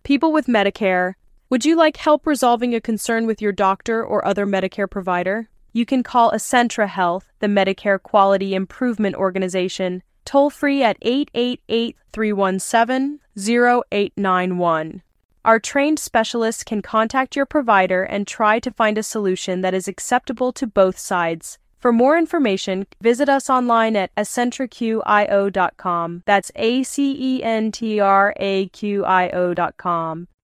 People with Medicare, would you like help resolving a concern with your doctor or other Medicare provider? You can call Accentra Health, the Medicare Quality Improvement Organization, toll-free at 888-317-0891. Our trained specialists can contact your provider and try to find a solution that is acceptable to both sides. For more information, visit us online at accentraqio.com. That's ACENTRAQIO.com.